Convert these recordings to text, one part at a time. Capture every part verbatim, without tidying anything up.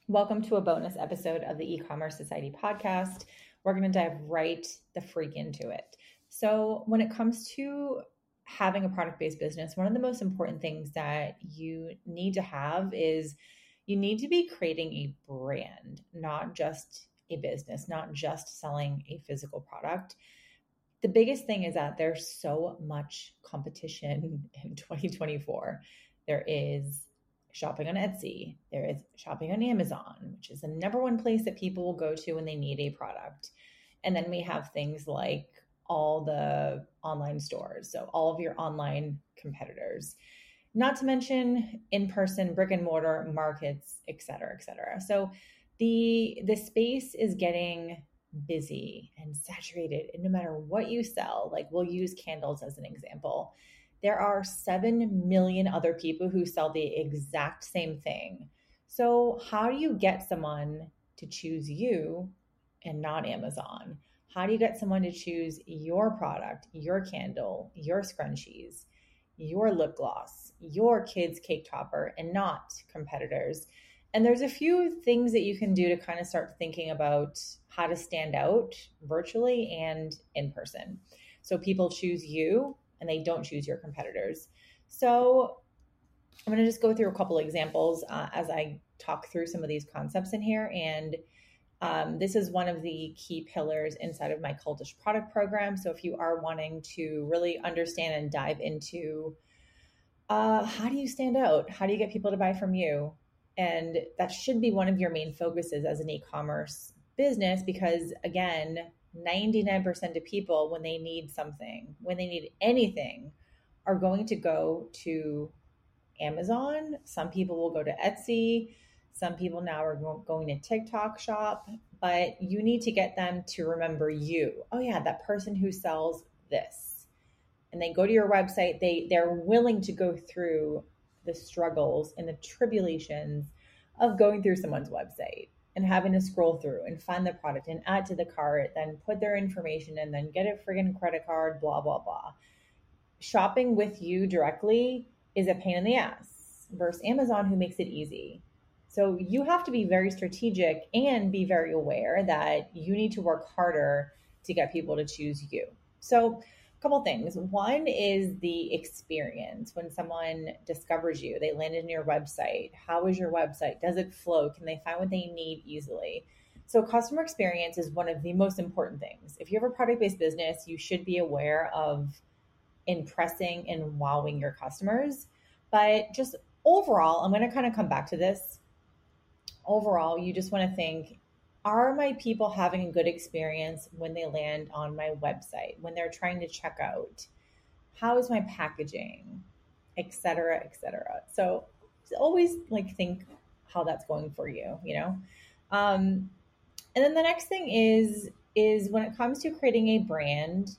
Welcome to a bonus episode of the E-commerce Society podcast. We're going to dive right the freak into it. So when it comes to having a product-based business, one of the most important things that you need to have is you need to be creating a brand, not just a business, not just selling a physical product. The biggest thing is that there's so much competition in twenty twenty-four. There is shopping on Etsy. There is shopping on Amazon, which is the number one place that people will go to when they need a product. And then we have things like all the online stores. So all of your online competitors, not to mention in-person brick and mortar markets, et cetera, et cetera. So the, the space is getting busy and saturated. And no matter what you sell, like we'll use candles as an example. There are seven million other people who sell the exact same thing. So how do you get someone to choose you and not Amazon? How do you get someone to choose your product, your candle, your scrunchies, your lip gloss, your kids' cake topper, and not competitors? And there's a few things that you can do to kind of start thinking about how to stand out virtually and in person. So people choose you and they don't choose your competitors. So I'm going to just go through a couple examples uh, as I talk through some of these concepts in here. And um, this is one of the key pillars inside of my Cultish product program. So if you are wanting to really understand and dive into uh, how do you stand out? How do you get people to buy from you? And that should be one of your main focuses as an e-commerce business, because again, ninety-nine percent of people, when they need something, when they need anything, are going to go to Amazon. Some people will go to Etsy. Some people now are going to TikTok shop, but you need to get them to remember you. Oh yeah, that person who sells this. And they go to your website, they, they're willing to go through the struggles and the tribulations of going through someone's website and having to scroll through and find the product and add to the cart, then put their information and then get a friggin' credit card, blah, blah, blah. Shopping with you directly is a pain in the ass versus Amazon, who makes it easy. So you have to be very strategic and be very aware that you need to work harder to get people to choose you. So a couple things. One is the experience. When someone discovers you, they landed in your website. How is your website? Does it flow? Can they find what they need easily? So customer experience is one of the most important things. If you have a product-based business, you should be aware of impressing and wowing your customers. But just overall, I'm going to kind of come back to this. Overall, you just want to think, are my people having a good experience when they land on my website, when they're trying to check out? How is my packaging, et cetera, et cetera? So always like think how that's going for you, you know? Um, and then the next thing is, is when it comes to creating a brand,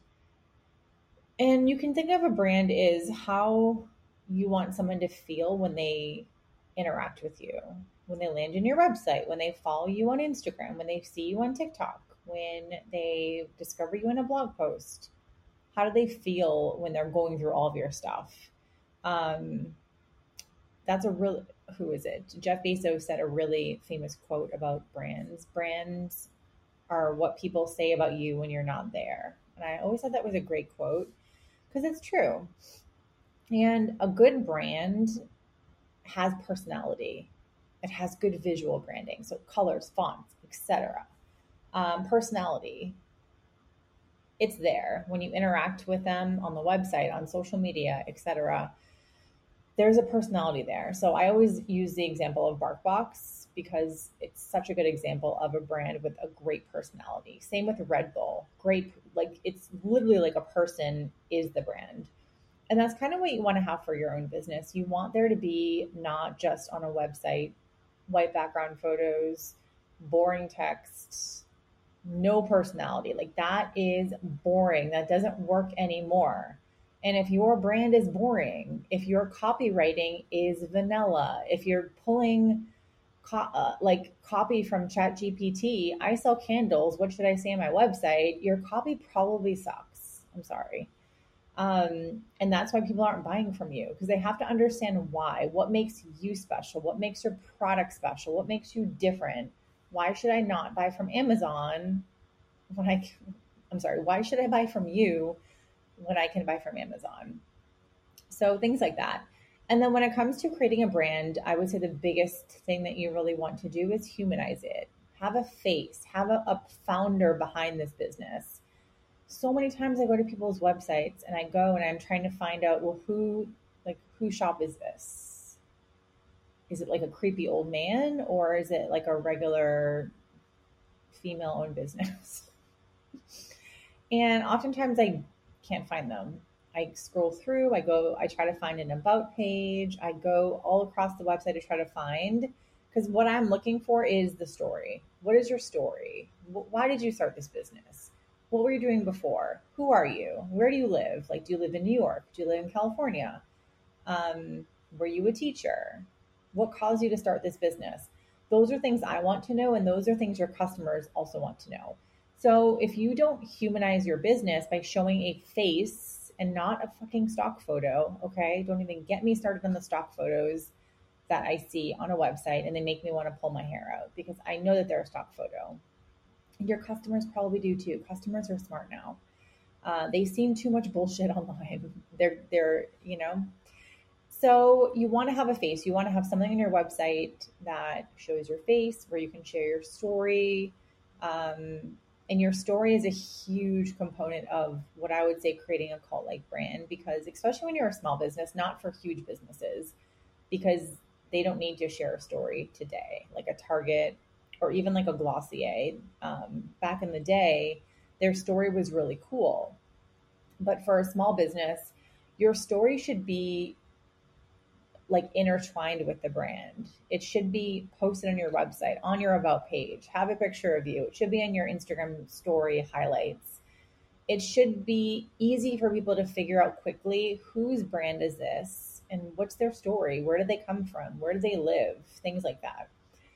and you can think of a brand is how you want someone to feel when they interact with you, when they land in your website, when they follow you on Instagram, when they see you on TikTok, when they discover you in a blog post. How do they feel when they're going through all of your stuff? Um, that's a real, who is it? Jeff Bezos said a really famous quote about brands. Brands are what people say about you when you're not there. And I always thought that was a great quote because it's true. And a good brand has personality. It has good visual branding, so colors, fonts, et cetera. Um, personality, it's there when you interact with them on the website, on social media, et cetera. There's a personality there. So I always use the example of BarkBox because it's such a good example of a brand with a great personality. Same with Red Bull. Great, like it's literally like a person is the brand. And that's kind of what you want to have for your own business. You want there to be not just on a website, white background photos, boring text, no personality. Like that is boring. That doesn't work anymore. And if your brand is boring, if your copywriting is vanilla, if you're pulling co- uh, like copy from ChatGPT, I sell candles, what should I say on my website? Your copy probably sucks. I'm sorry. Um, and that's why people aren't buying from you, because they have to understand why. What makes you special? What makes your product special? What makes you different? Why should I not buy from Amazon when I, I'm sorry, why should I buy from you when I can buy from Amazon? So things like that. And then when it comes to creating a brand, I would say the biggest thing that you really want to do is humanize it. Have a face, have a, a founder behind this business. So many times I go to people's websites and I go and I'm trying to find out, well, who, like, whose shop is this? Is it like a creepy old man, or is it like a regular female owned business? And oftentimes I can't find them. I scroll through, I go, I try to find an about page. I go all across the website to try to find, because what I'm looking for is the story. What is your story? Why did you start this business? What were you doing before? Who are you? Where do you live? Like, do you live in New York? Do you live in California? Um, were you a teacher? What caused you to start this business? Those are things I want to know, and those are things your customers also want to know. So if you don't humanize your business by showing a face and not a fucking stock photo, okay? Don't even get me started on the stock photos that I see on a website, and they make me want to pull my hair out because I know that they're a stock photo. Your customers probably do too. Customers are smart now. Uh, they've seen too much bullshit online. They're, they're, you know, so you want to have a face. You want to have something on your website that shows your face, where you can share your story. Um, and your story is a huge component of what I would say creating a cult-like brand, because especially when you're a small business, not for huge businesses, because they don't need to share a story today, like a Target or even like a Glossier. Um, back in the day, their story was really cool. But for a small business, your story should be like intertwined with the brand. It should be posted on your website, on your about page, have a picture of you. It should be in your Instagram story highlights. It should be easy for people to figure out quickly whose brand is this and what's their story. Where did they come from? Where do they live? Things like that.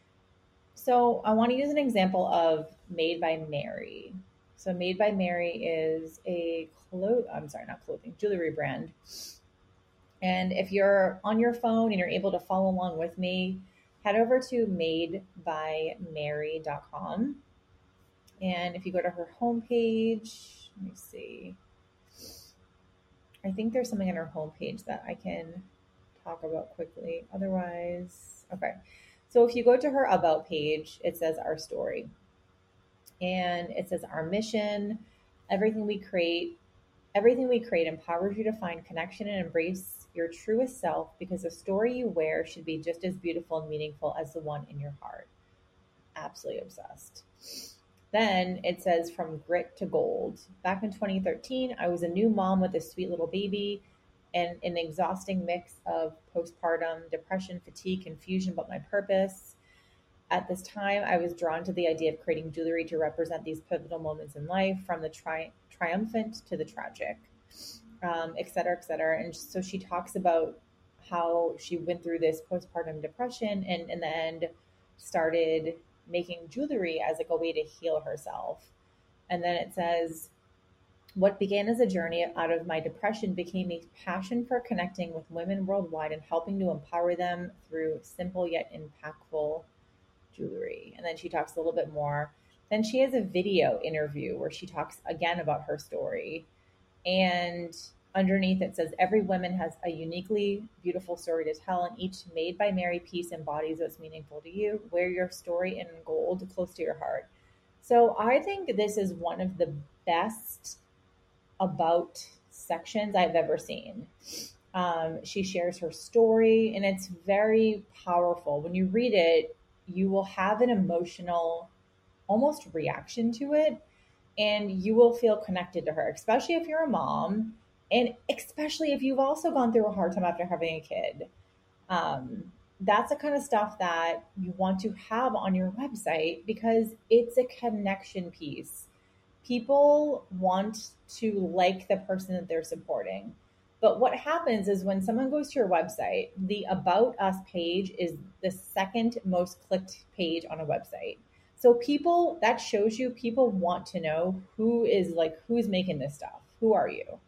So I want to use an example of Made by Mary. So Made by Mary is a clo- I'm sorry, not clothing, jewelry brand. And if you're on your phone and you're able to follow along with me, head over to made by mary dot com. And if you go to her homepage, let me see. I think there's something on her homepage that I can talk about quickly. Otherwise, okay. So if you go to her about page, it says our story. And it says our mission, everything we create, everything we create empowers you to find connection and embrace your truest self, because the story you wear should be just as beautiful and meaningful as the one in your heart. Absolutely obsessed. Then it says from grit to gold. Back in twenty thirteen, I was a new mom with a sweet little baby and an exhausting mix of postpartum depression, fatigue, confusion about my purpose. At this time, I was drawn to the idea of creating jewelry to represent these pivotal moments in life, from the tri- triumphant to the tragic, um, et cetera, et cetera. And so she talks about how she went through this postpartum depression and in the end started making jewelry as like a way to heal herself. And then it says, what began as a journey out of my depression became a passion for connecting with women worldwide and helping to empower them through simple yet impactful jewelry. And then she talks a little bit more. Then she has a video interview where she talks again about her story. And underneath it says, every woman has a uniquely beautiful story to tell, and each Made by Mary piece embodies what's meaningful to you. Wear your story in gold close to your heart. So I think this is one of the best about sections I've ever seen. Um, she shares her story, and it's very powerful. When you read it, you will have an emotional, almost reaction to it, and you will feel connected to her, especially if you're a mom, and especially if you've also gone through a hard time after having a kid. Um, that's the kind of stuff that you want to have on your website because it's a connection piece. People want to like the person that they're supporting. But what happens is when someone goes to your website, the About Us page is the second most clicked page on a website. So people, that shows you people want to know who is like, who's making this stuff? Who are you?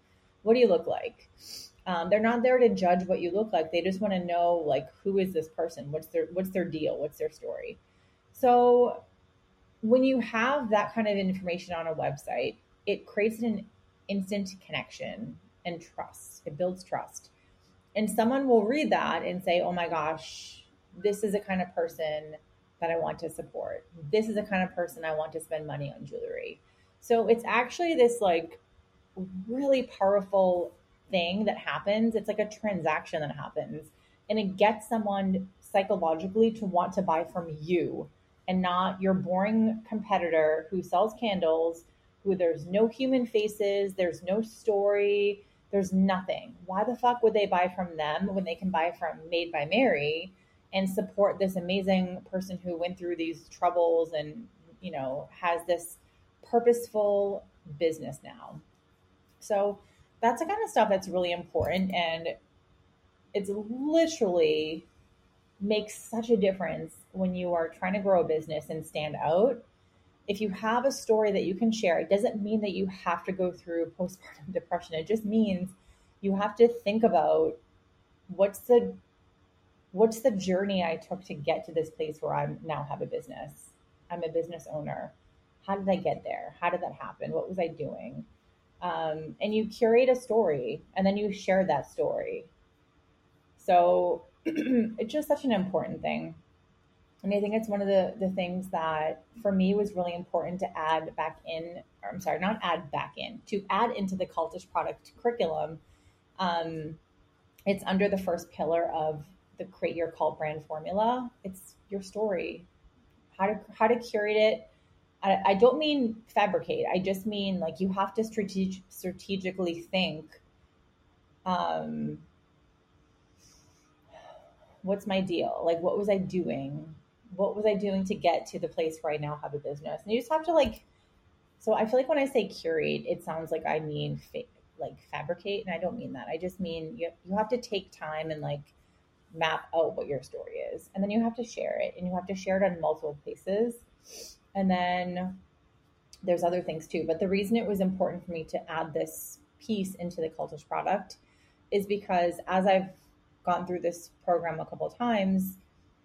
What do you look like? Um, they're not there to judge what you look like. They just want to know, like, who is this person? What's their what's their deal? What's their story? So when you have that kind of information on a website, it creates an instant connection and trust. It builds trust. And someone will read that and say, oh my gosh, this is the kind of person that I want to support. This is the kind of person I want to spend money on jewelry. So it's actually this like really powerful thing that happens. It's like a transaction that happens, and it gets someone psychologically to want to buy from you and not your boring competitor who sells candles, who there's no human faces, there's no story, there's nothing. Why the fuck would they buy from them when they can buy from Made by Mary and support this amazing person who went through these troubles and, you know, has this purposeful business now? So that's the kind of stuff that's really important. And it's literally makes such a difference when you are trying to grow a business and stand out. If you have a story that you can share, it doesn't mean that you have to go through postpartum depression. It just means you have to think about what's the what's the journey I took to get to this place where I now have a business. I'm a business owner. How did I get there? How did that happen? What was I doing? Um, and you curate a story and then you share that story. So it's just such an important thing. And I think it's one of the, the things that for me was really important to add back in, or I'm sorry, not add back in, to add into the Cultish product curriculum. Um, it's under the first pillar of the Create Your Cult Brand formula. It's your story, how to, how to curate it. I, I don't mean fabricate. I just mean like you have to strateg- strategically think, um, what's my deal? Like, what was I doing? What was I doing to get to the place where I now have a business? And you just have to like, so I feel like when I say curate, it sounds like I mean fa- like fabricate. And I don't mean that. I just mean you, you have to take time and like map out what your story is. And then you have to share it, and you have to share it on multiple places. And then there's other things too. But the reason it was important for me to add this piece into the Cultish product is because as I've gone through this program a couple of times,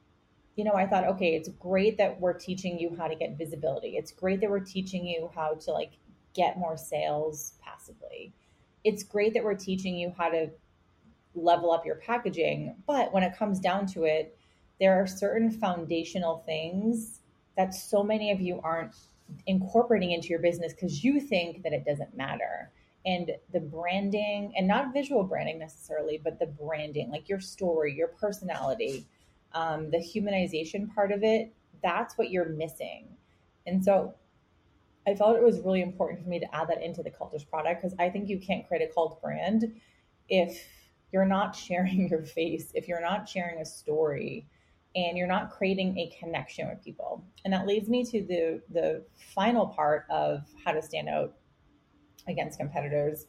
you know, I thought, okay, it's great that we're teaching you how to get visibility. It's great that we're teaching you how to like get more sales passively. It's great that we're teaching you how to level up your packaging. But when it comes down to it, there are certain foundational things that so many of you aren't incorporating into your business because you think that it doesn't matter. And the branding, and not visual branding necessarily, but the branding, like your story, your personality, um, the humanization part of it, that's what you're missing. And so I felt it was really important for me to add that into the Cultish product, because I think you can't create a cult brand if you're not sharing your face, if you're not sharing a story, and you're not creating a connection with people. And that leads me to the the final part of how to stand out against competitors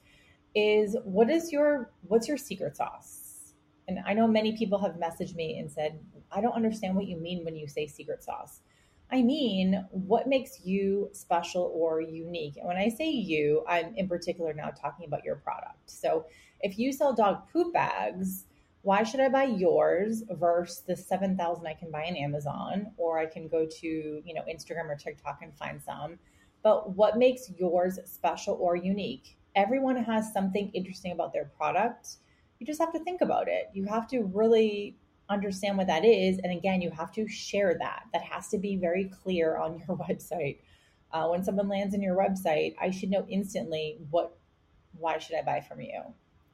is what is your what's your secret sauce? And I know many people have messaged me and said, I don't understand what you mean when you say secret sauce. I mean, what makes you special or unique? And when I say you, I'm in particular now talking about your product. So if you sell dog poop bags, why should I buy yours versus the seven thousand I can buy on Amazon, or I can go to, you know, Instagram or TikTok and find some? But what makes yours special or unique? Everyone has something interesting about their product. You just have to think about it. You have to really understand what that is. And again, you have to share that. That has to be very clear on your website. Uh, when someone lands in your website, I should know instantly what, why should I buy from you?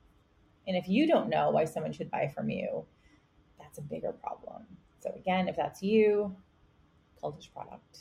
And if you don't know why someone should buy from you, that's a bigger problem. So again, if that's you, Cultish product.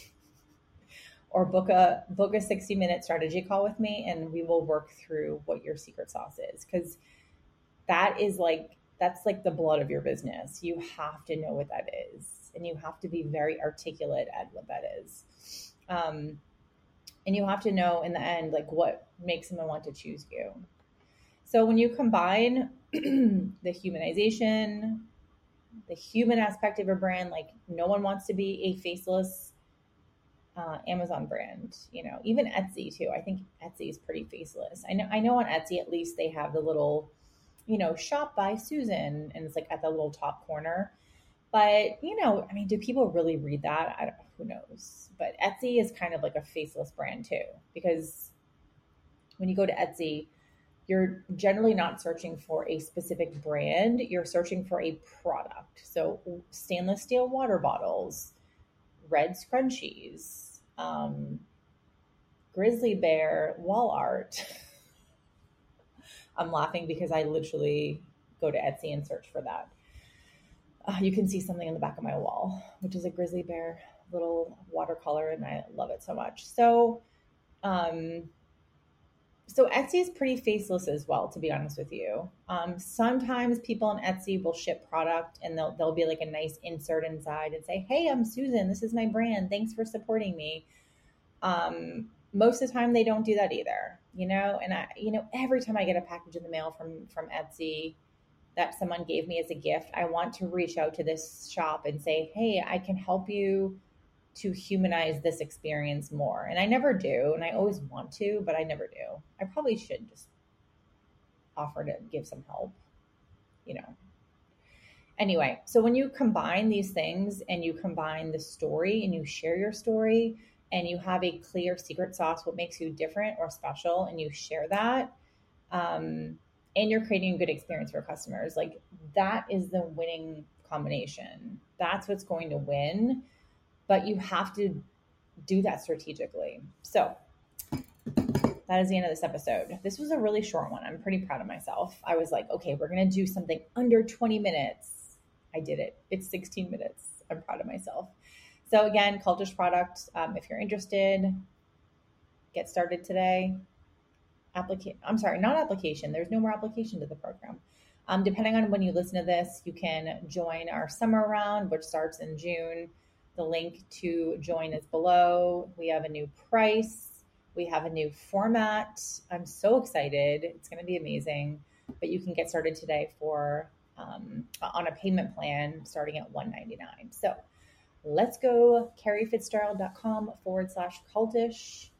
Or book a book a sixty minute strategy call with me, and we will work through what your secret sauce is. Because that is like, that's like the blood of your business. You have to know what that is. And you have to be very articulate at what that is. Um, and you have to know in the end, like what makes someone want to choose you. So when you combine the humanization, the human aspect of your brand, like no one wants to be a faceless uh, Amazon brand, you know, even Etsy too. I think Etsy is pretty faceless. I know, I know on Etsy, at least they have the little, you know, shop by Susan, and it's like at the little top corner. But, you know, I mean, do people really read that? I don't, who knows? But Etsy is kind of like a faceless brand too, because when you go to Etsy, you're generally not searching for a specific brand. You're searching for a product. So stainless steel water bottles, red scrunchies, um, grizzly bear wall art. I'm laughing because I literally go to Etsy and search for that. Uh, you can see something in the back of my wall, which is a grizzly bear little watercolor, and I love it so much. So, um, so Etsy is pretty faceless as well, to be honest with you. Um, sometimes people on Etsy will ship product, and they'll they'll be like a nice insert inside and say, "Hey, I'm Susan. This is my brand. Thanks for supporting me." Um, most of the time, they don't do that either. You know, and I, you know, every time I get a package in the mail from from Etsy that someone gave me as a gift, I want to reach out to this shop and say, "Hey, I can help you to humanize this experience more." And I never do, and I always want to, but I never do. I probably should just offer to give some help, you know. Anyway, so when you combine these things and you combine the story and you share your story and you have a clear secret sauce, what makes you different or special, and you share that, um, and you're creating a good experience for customers, like that is the winning combination. That's what's going to win. But you have to do that strategically. So that is the end of this episode. This was a really short one. I'm pretty proud of myself. I was like, okay, we're going to do something under twenty minutes. I did it. It's sixteen minutes. I'm proud of myself. So again, Cultish product. Um, if you're interested, get started today. Application. I'm sorry, not application. There's no more application to the program. Um, depending on when you listen to this, you can join our summer round, which starts in June. The link to join is below. We have a new price. We have a new format. I'm so excited. It's going to be amazing. But you can get started today for um, on a payment plan starting at one ninety-nine. So let's go carrie fitzgerald dot com forward slash cultish.